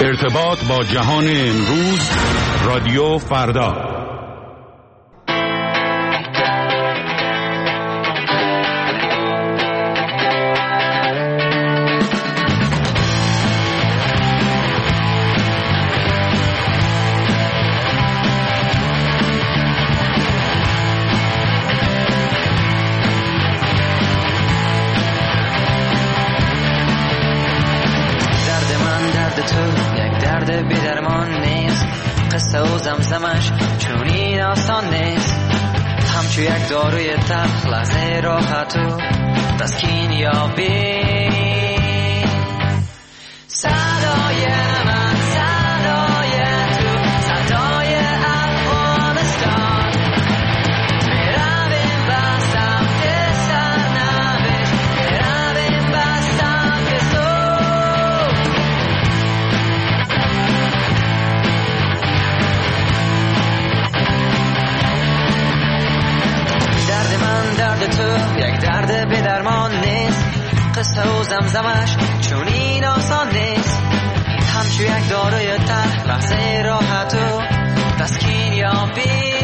ارتباط با جهان امروز، رادیو فردا. زمزمش چون این آسان نیست، همچو یک داروی تلخ لحظه راحت و تسکین یابی. صدای من صدای تو، صدای افغانستان، میرویم به سمت سرنوشت، میرویم به سمت صلح. درد تو یک درد به درمان نیست، قصه و زمزمش چون این آسان نیست، همچو یک داروی تلخ لحظه راحت و تسکین یابی.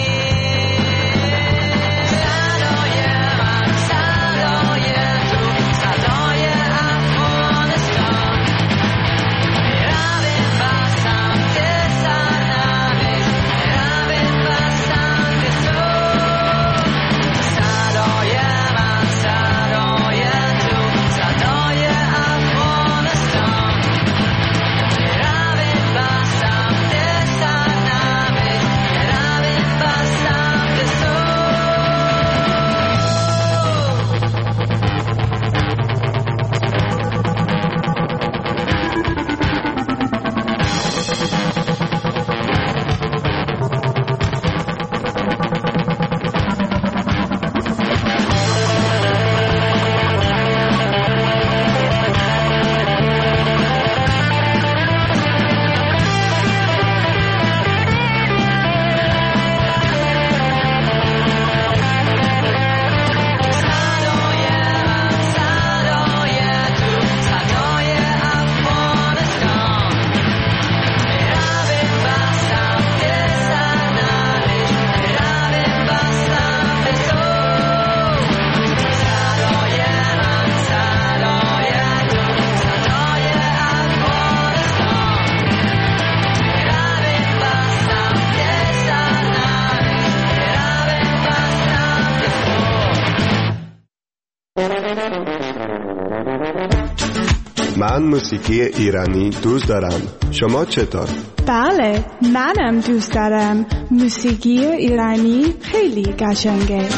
من موسیقی ایرانی دوست دارم. شما چطور؟ بله، منم دوست دارم. موسیقی ایرانی خیلی قشنگه.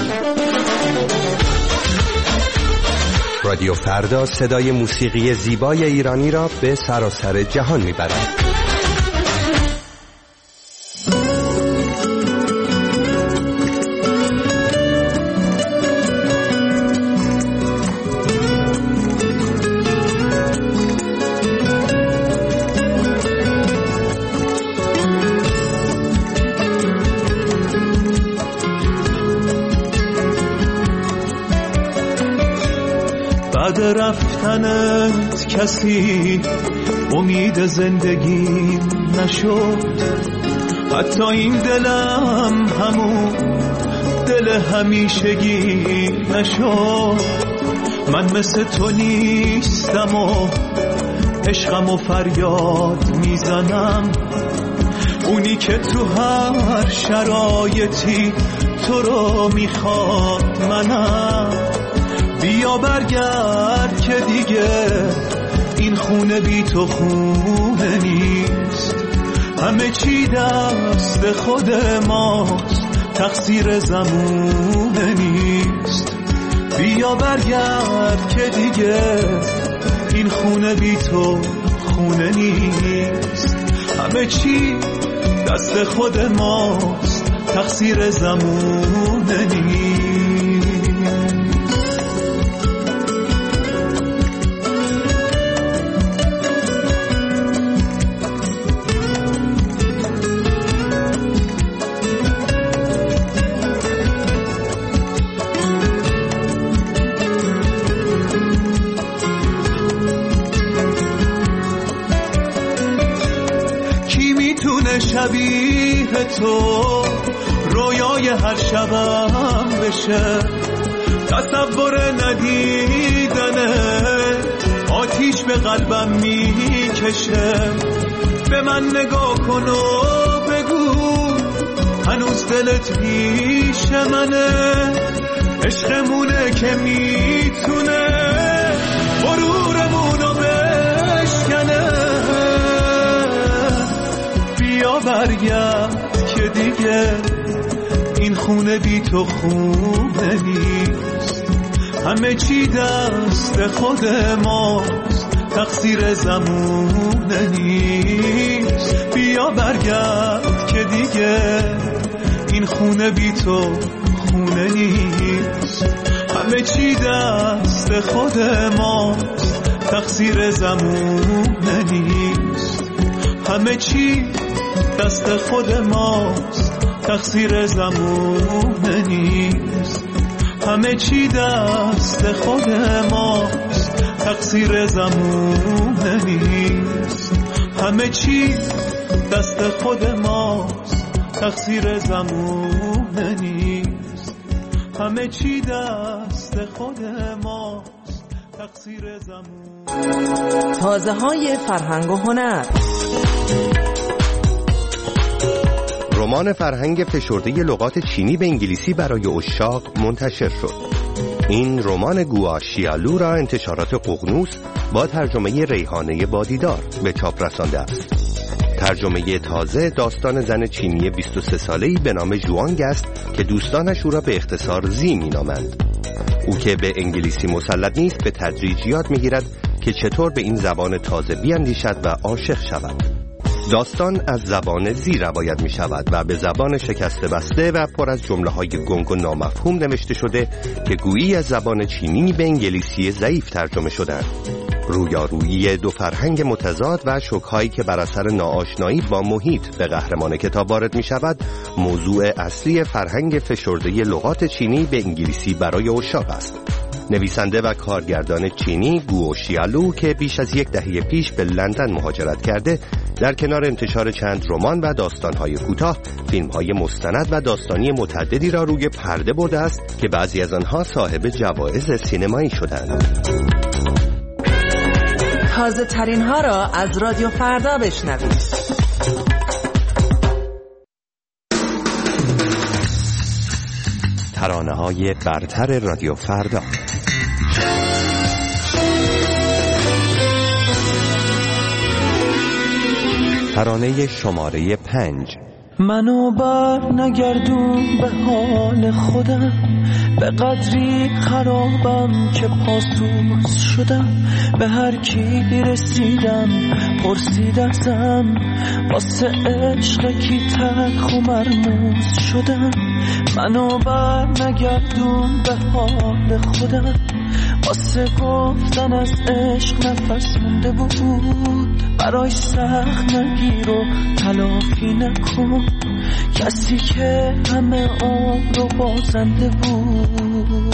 رادیو فردا صدای موسیقی زیبای ایرانی را به سراسر جهان میبرد. بعد رفتنت کسی امید زندگی نشد، حتی این دلم همون دل همیشگی نشد. من مثل تو نیستم و عشقم و فریاد میزنم، اونی که تو هر شرایطی تو رو میخواد منم. بیا برگرد که دیگه این خونه بی تو خونه نیست، همه چی دست خود ماست، تقصیر زمونه نیست. بیا برگرد که دیگه این خونه بی تو خونه نیست، همه چی دست خود ماست، تقصیر زمونه نیست. که شبیه تو رویای هر شبم بشه، تصور ندیدنه آتیش به قلبم میکشه. به من نگاه کن و بگو هنوز دلت پیش منه، عشقمونه که میتونه غرورمونو بشکنه. بیا برگرد که دیگه این خونه بی تو خونه نیست، همه چی دست خود ماست، تقصیر زمونه نیست. بیا برگرد که دیگه این خونه بی تو خونه نیست، همه چی دست خود ماست، تقصیر زمونه نیست. همه چی دست خود ماست، تقصیر زمونه نیست. همه چی دست خود ماست، تقصیر زمونه نیست. همه چی دست خود ماست، تقصیر زمونه نیست. همه چی دست خود ماست، تقصیر زمونه. تازه های فرهنگ و هنر. رمان فرهنگ فشرده لغات چینی به انگلیسی برای عشاق منتشر شد. این رمان گوا شیالو را انتشارات ققنوس با ترجمه ریحانه بادیدار به چاپ رسانده است. ترجمه تازه داستان زن چینی 23 ساله‌ای به نام ژوانگ است که دوستانش او را به اختصار زی می‌نامند. او که به انگلیسی مسلط نیست به تدریج یاد می‌گیرد که چطور به این زبان تازه بیاندیشد و عاشق شود. داستان از زبان زی روایت می شود و به زبان شکسته بسته و پر از جمله‌های گنگ و نامفهوم نوشته شده که گویی از زبان چینی به انگلیسی ضعیف ترجمه شدند. رویارویی دو فرهنگ متضاد و شوک‌هایی که بر اثر ناآشنایی با محیط به قهرمان کتاب وارد می شود موضوع اصلی فرهنگ فشرده لغات چینی به انگلیسی برای عشاق است. نویسنده و کارگردان چینی گوا شیالو که بیش از 10 دهه پیش به لندن مهاجرت کرده، در کنار انتشار چند رمان و داستان‌های کوتاه، فیلم‌های مستند و داستانی متعددی را روی پرده برده است که بعضی از آنها صاحب جوایز سینمایی شدند. تازه ترین ها را از رادیو فردا بشنوید. ترانه‌های برتر رادیو فردا. ترانه شماره 5. منو بر نگردون به حال خودم، به قدری خرابم که پاسوس شدم. به هر کی رسیدم پرسید ازم، واسه عشق کی تلخ و مرموز شدم. منو بر نگردون به حال خودم، واسه گفتن از عشق نفس مونده بود. برای سخت نگیر و تلافی نکن، کسی که همه عمر رو بازنده بود.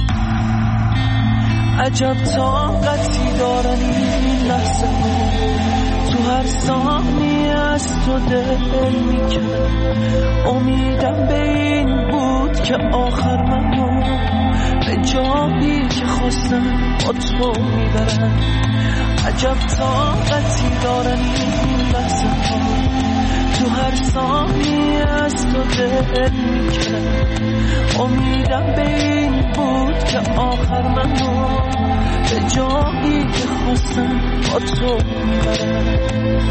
عجب طاقتی دارن این لحظه ها، تو هر ثانیه از تو دل میکنه. امیدم به این بود که آخر منو به جایی که خواستم با تو میبرن. عجب طاقتی دارن این لحظه ها، تو هر ثانیه از تو دل میکنه. امیدم به این بود که آخر منو به جایی که خواستم با تو میبرن.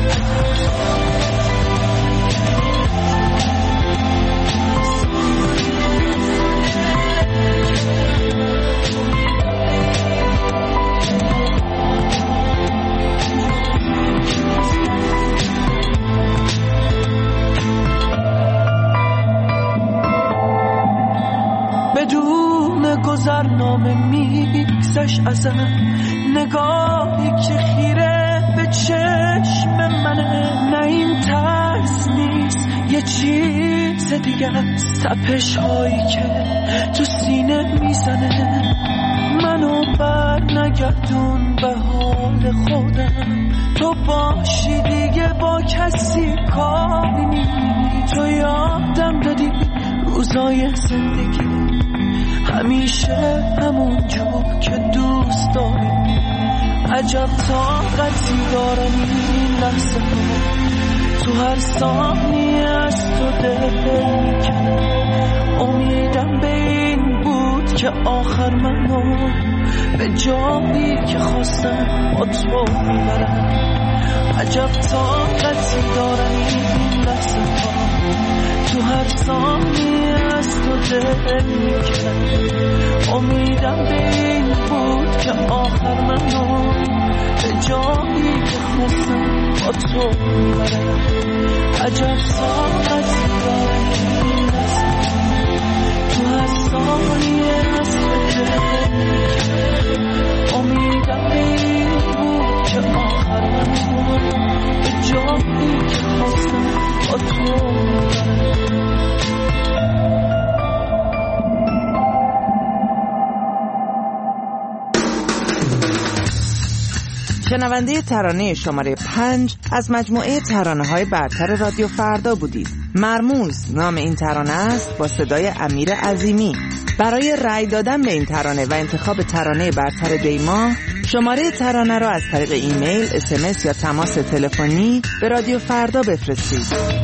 بدون گذرنامه میگذشت ازم، نگاهی که خیره به چشم منه. نه این ترس نیست، یه چیز دیگه است، تپش هایی که تو سینه میزنه. منو بر نگردون به حال خودم، تو باشی دیگه با کسی کاری نیست. تو یادم دادی روزای زندگی همیشه همون جو که دوست داری. عجب طاقتی دارم این لحظه ها، تو هر ثانیه از تو دل میکنم. امیدم به این بود که آخر منو به جایی که خواستم با تو میبرم. عجب طاقتی دارم این لحظه ها، تو هر ثانیه از تو دل میکنم. امیدم به این بود که آخر منو به جایی که خواستم با تو میبرم. عجب طاقتی دارم این لحظه ها، تو هر ثانیه از تو دل میکنم. امیدم به این بود که آخر منو به جایی که خواستم با تو میبرم. شنونده ترانه شماره 5 از مجموعه ترانه‌های برتر رادیو فردا بودید. مرموز نام این ترانه است با صدای امیر عظیمی. برای رأی دادن به این ترانه و انتخاب ترانه برتر دیما، شماره ترانه را از طریق ایمیل، SMS یا تماس تلفنی به رادیو فردا بفرستید.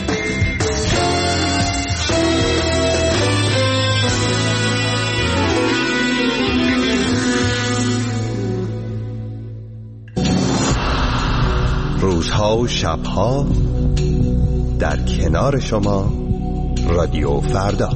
روزها و شبها در کنار شما رادیو فردا.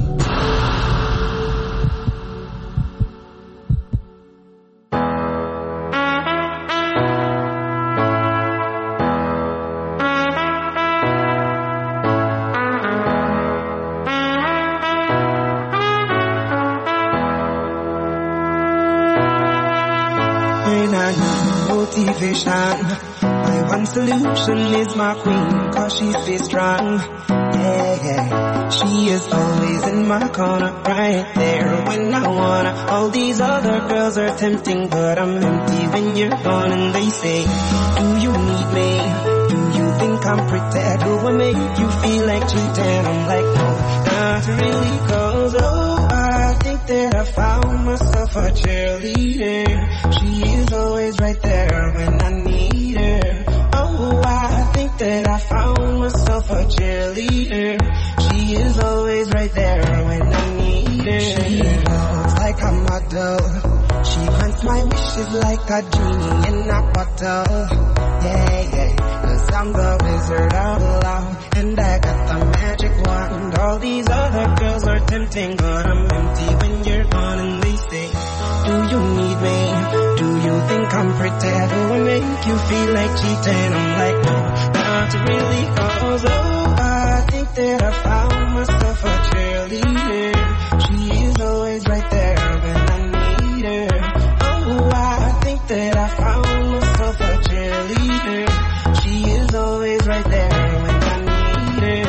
My one solution is my queen, cause she stays strong. Yeah, yeah. She is always in my corner, right there when I wanna. All these other girls are tempting, but I'm empty when you're gone. And they say, do you need me? Do you think I'm pretty? Do I make you feel like cheating? I'm like, no, not really, cause oh, I think that I found myself a cheerleader. She is always right there when I need her. Oh, I think that I found myself a cheerleader. She is always right there when I need her. She looks like a model. She grants my wishes like a genie in a bottle. Yeah, yeah, 'cause I'm the wizard of love, and I got the magic wand. All these other girls are tempting, but I'm empty when you're gone. And they say, do you need me? Do you think I'm pretty? Do I make you feel like cheating? I'm like, no, not really, cause oh, I think that I found myself a cheerleader. She is always right there when I need her. Oh, I think that I found myself a cheerleader. She is always right there when I need her.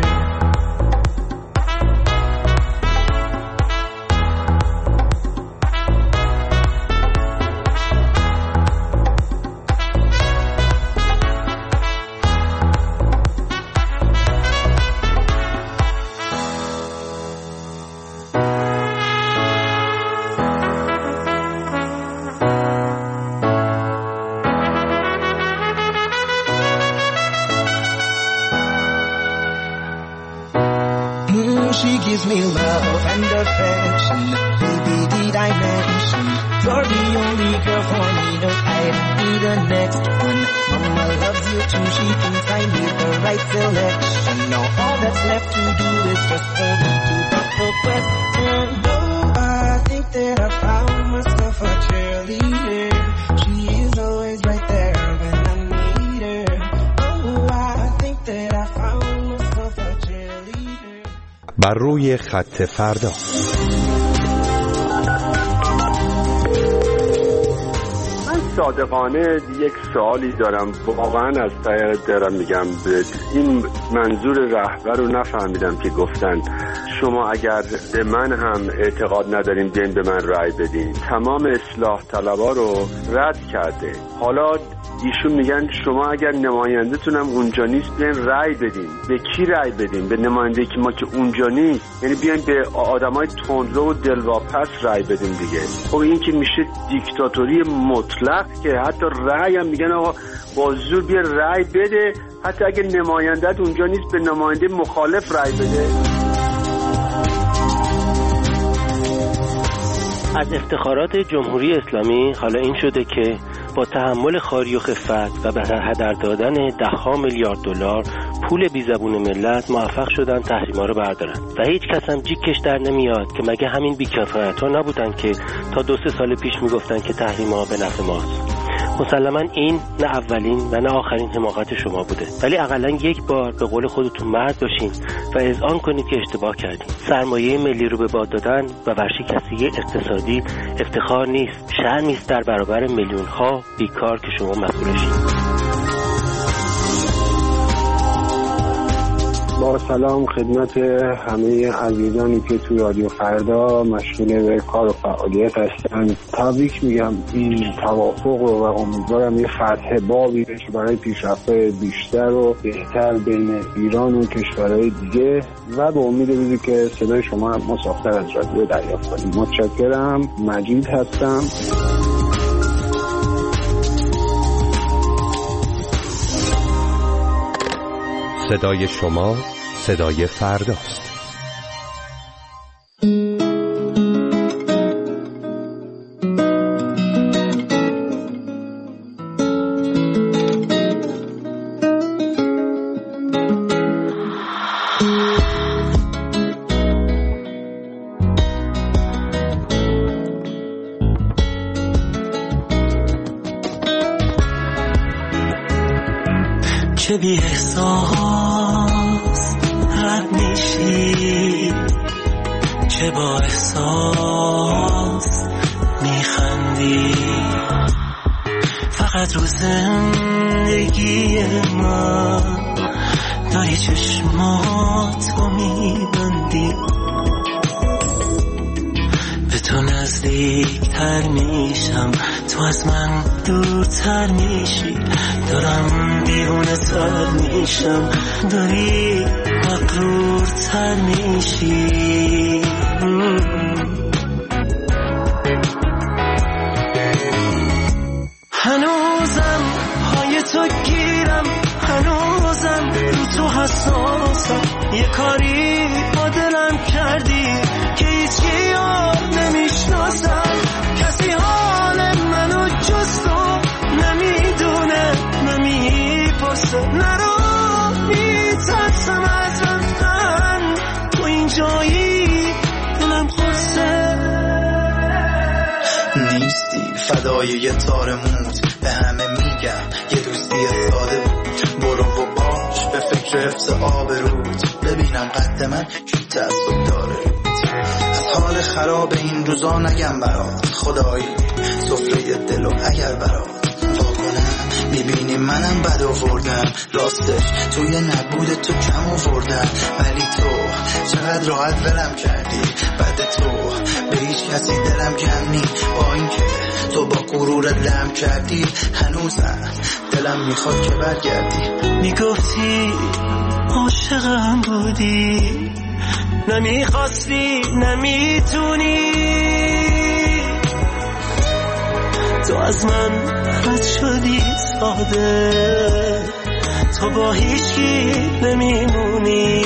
She gives me love and affection. Baby, did I mention you're the only girl for me? No, I don't need the next one. Mama loves you too. She thinks I made the right selection. Now all that's left to do is just for me to drop the question. Oh, I think that I found myself a cheerleader. She is always right there when I need her. Oh, I think that I found myself a cheerleader. بر روی خط فردا. من صادقانه یک سوالی دارم، واقعا از ته دلم میگم، این منظور رهبر رو نفهمیدم که گفتن شما اگر به من هم اعتقاد ندارین بیاین به من رأی بدین. تمام اصلاح طلبا رو رد کرده. حالا ایشون میگن شما اگر نماینده‌تون هم اونجا نیست بیاین رأی بدین. به کی رأی بدین؟ به نماینده که ما که اونجا نیست، یعنی بیاین به آدمای تندرو و دلواپس رأی بدین دیگه. خب این که میشه دیکتاتوری مطلق که حتی رأی هم میگن آقا با زور بیا رأی بده، حتی اگه نمایندت اونجا نیست به نماینده مخالف رأی بده. از افتخارات جمهوری اسلامی حالا این شده که با تحمل خاری و خفت و به هدر دادن ده‌ها میلیارد دلار پول بیزبون ملت موفق شدن تحریما رو بردارن و هیچ کس هم جیکش در نمیاد که مگه همین بی‌کفایت‌ها نبودن که تا 2-3 سال پیش میگفتن که تحریما به نفع ماست. مسلماً این نه اولین و نه آخرین حماقت شما بوده، ولی حداقل یک بار به قول خودتون مرد باشین و اذعان کنید که اشتباه کردین. سرمایه ملی رو به باد دادن و ورشکستگی اقتصادی افتخار نیست، شرمی است در برابر میلیون‌ها بیکار که شما مسئولشین. با سلام خدمت همه عزیزانی که تو رادیو فردا مشغول به کار و فعالیت هستن. تبریک میگم این توافق رو و امیدوارم یه فتح بابی بشه برای پیشرفت بیشتر و بهتر بین ایران و کشورهای دیگه و به امید روزی که صدای شما مسافر از رادیو دریافت کنیم. متشکرم. مجید هستم. صدای شما صدای فرداست. چه بی احساس رد میشی، چه با احساس میخندی، فقط رو زندگی من داری چشماتو میبندی. به تو نزدیکتر میشم، تو از من دورتر میشی، دارم دیوونه تر میشم، داری مغرورتر میشی. هنوزم پای تو گیرم، هنوزم رو تو حساسم، یه کاری با دلم کردی که هیچی یاد نمیشناسم، کسی حال منو جز تو نمیدونه نمیپرسه، نرو میترسم از رفتن، تو اینجایی دلم خورسه. نیستی فدای یه تار موت، به همه میگم یه دوستی ساده بود، برو و باش به فکر حفظ آبروت، ببینم قد من کی تعصب داره روت. از حال خراب این روزا نگم برات، خدایی سفره دل و اگر برات واکنم میبینی منم بد آوردم، راستش توی نبود تو کم آوردم، ولی تو چقدر راحت ولم کردی، بعد تو به هیچ کسی دلم کم نی، با اینکه تو با غرورت لم کردی، هنوزم دلم میخواد که برگردی. میگفتی عاشقم بودی، نمیخواستی نمیتونی، تو از من رد شدی ساده، تو با هیچکی نمیمونی.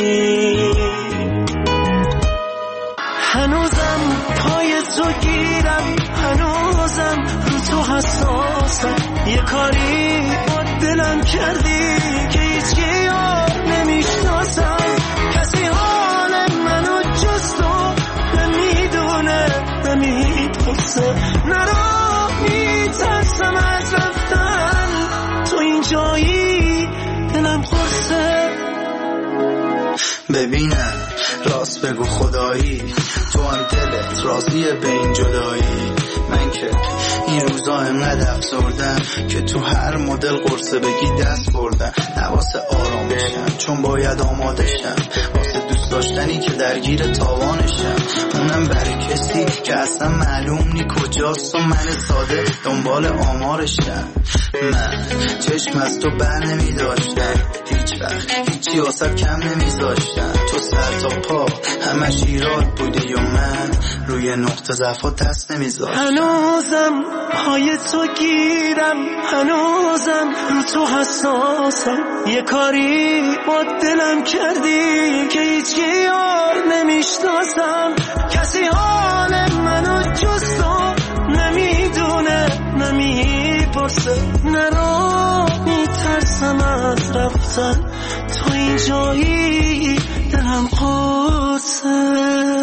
هنوزم پای تو گیرم، هنوزم رو تو حساسم، یه کاری با دلم کردی که هیچکی یاد نمیشناسم، کسی حال منو جز تو نمیدونه نمیپرسه، نرو میترسم از رفتن، تو اینجایی دلم خورسه. ببینم راست بگو خدایی تو هم دلت راضیه به این جدایی؟ من که این روزا انقدر افسردم که تو هر مدل قرصه بگی دست بردم. نواسه آرام بشم چون باید آماده شم واسه دوست داشتنی که درگیر تاوانشم. اونم برای کسی که اصلا معلوم نی کجاست و من ساده دنبال آمارشم. من چشم از تو بر نمی داشتم هیچ وقت هیچی واسه کم نمی زاشتم. تو سر تا پا همش ایراد بودی و من روی نقطه ضعفات دست نمی زاشتم. هنوزم پای تو گیرم، هنوزم رو تو حساسم. یه کاری با دلم کردی که هیچ یار نمیشناسم. کسی حال منو جز تو نمیدونه نمیپرسه. نرا میترسم از رفتن تو این جایی دلم قرصه.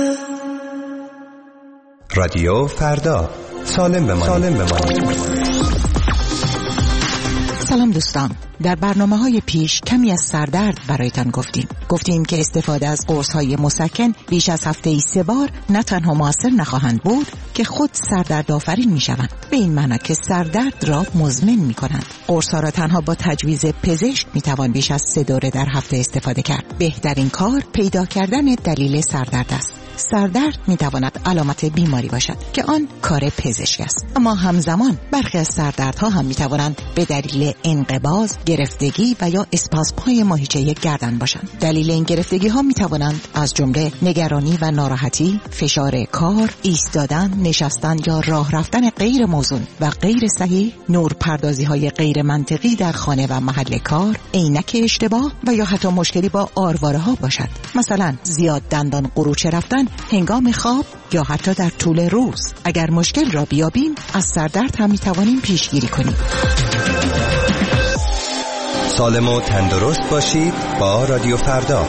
رادیو فردا، سالم بمانید. سلام دوستان، در برنامه‌های پیش کمی از سردرد برایتان گفتیم که استفاده از قرص‌های مسکن بیش از هفته‌ای 3 بار نه تنها مؤثر نخواهند بود که خود سردرد آفرین می‌شوند، به این معنی که سردرد را مزمن می‌کنند. قرص‌ها را تنها با تجویز پزشک می‌توان بیش از 3 دوره در هفته استفاده کرد. بهترین کار پیدا کردن دلیل سردرد است. سردرد میتواند علامت بیماری باشد که آن کار پزشک است، اما همزمان برخی از سردردها هم میتوانند به دلیل انقباض، گرفتگی و یا اسپاسم‌های ماهیچه گردن باشند. دلیل این گرفتگی ها میتوانند از جمله نگرانی و ناراحتی، فشار کار، ایستادن، نشستن یا راه رفتن غیر موزون و غیر صحیح، نورپردازی های غیر منطقی در خانه و محل کار، عینک اشتباه و یا حتی مشکلی با آرواره ها باشد. مثلا زیاد دندان قروچه رفتن هنگام خواب یا حتی در طول روز. اگر مشکل را بیابیم از سردرد هم میتوانیم پیشگیری کنیم. سالم و تندرست باشید با رادیو فردا.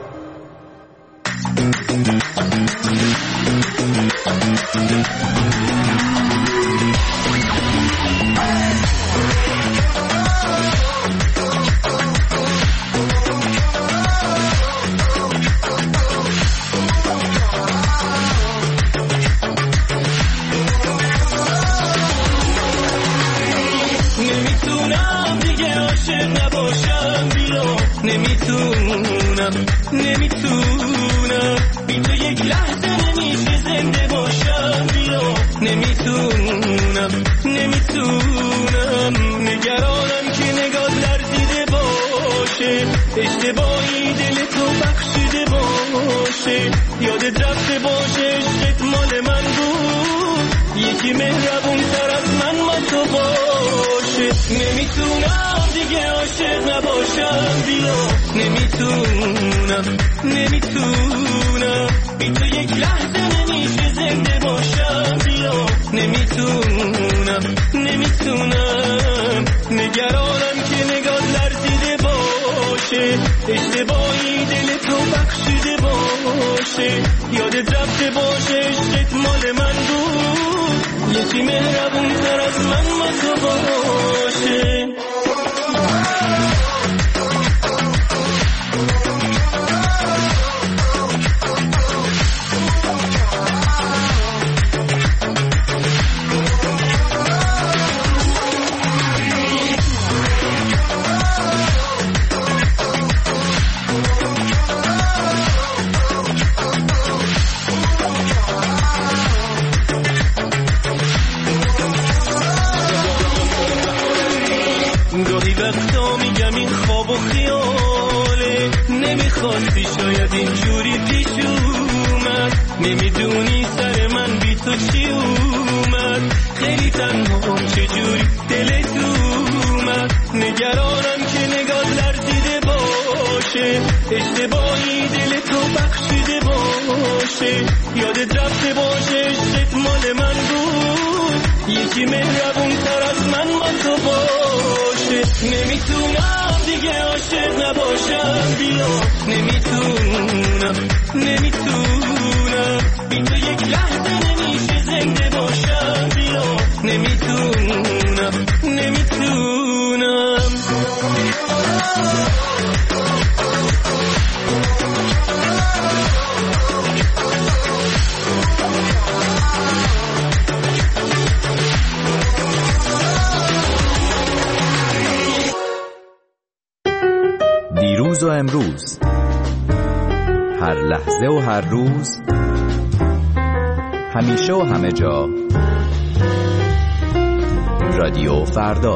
نمیتونم بی تو یک لحظه نمیشه زنده باشم. بیا نمیتونم نگرانم که نگاه لرزیده باشه. اشتباهی دل تو بخشیده باشه. یادت رفته باشه عشقت مال من بود. یکی مهربون تر از من با تو باشه. نمیتونم دیگه عاشق نباشم. بیا نمیتونم بی تو یک لحظه نمیشه زنده باشم. بیا نمیتونم نگرانم که نگاه لرزیده باشه. اشتباهی دل تو بخشیده باشه. یادت رفته باشه عشقت مال من بود. یکی مهربون تر از من با تو باشه. گاهی وقتا میگم این خواب و خیاله، نمیخواستی شاید اینجوری پیش اومد. نمیدونی سر من بی تو چی اومد. خیلی تنها چجوری دلت اومد. نگرانم که نگاه لرزیده باشه. اشتباهی دل تو بخشیده باشه. یادت رفته باشه عشقت مال من بود. یکی مهربون تر از من با تو باشه. نمیتونم دیگه عاشق نباشم. بیا نمیتونم بی تو یک لحظه نمیشه زنده باشم. بیا نمیتونم دیروز و امروز، هر لحظه و هر روز، همیشه و همه جا، رادیو فردا.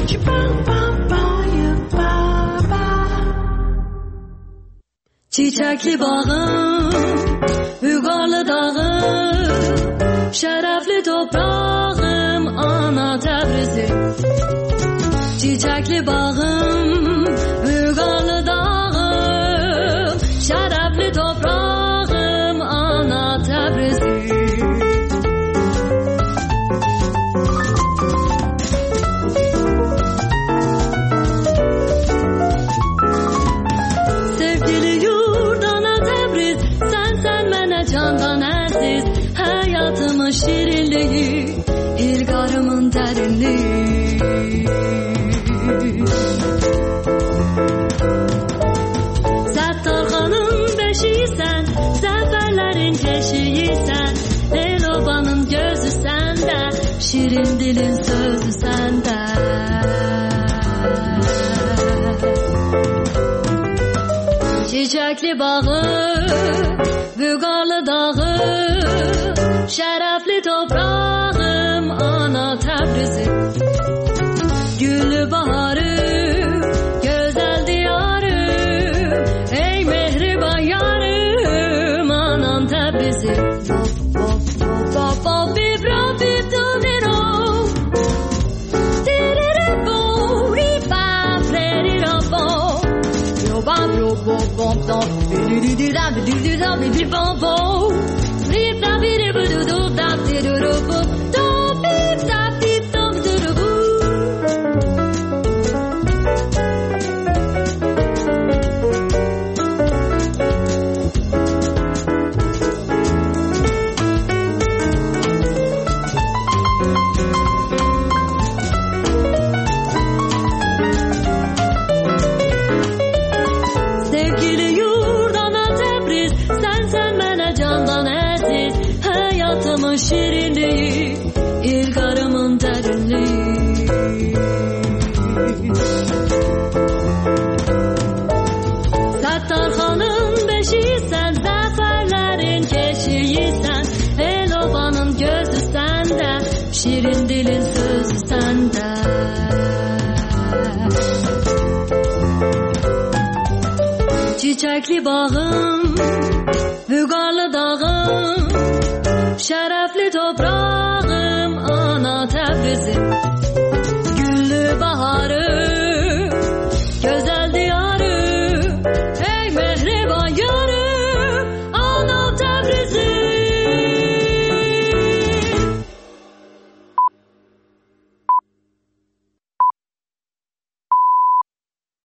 Çiçekli bağım, Bügarlı dağım, şerefli toprağım, ana Tebrizim. Çiçekli bağım, Bügarlı dağım, şerefli toprağım, ana Tebrizim. Candan aziz hayatımın şirinliği, ilgarımın derinliği. Settarxanın beşiysen, zaferlerin keşiysen, Elobanın gözü sende, şirin dilin sözü sende. Çiçekli bağı, Bügarlı dağı, şerefli toprağım, ana Tebrizim. Güllü baharım, güzel diyarım, ey mehriban yarım, anam Tebrizim. Şirinliği, ilgarımın derinliği. Settarxanın beşiysen, zaferlerin keşiysen, Elobanın gözü sende, şirin dilin sözü sende. Çiçekli bağım, Bügarlı dağım, şerefli toprağım, ana Tebrizim.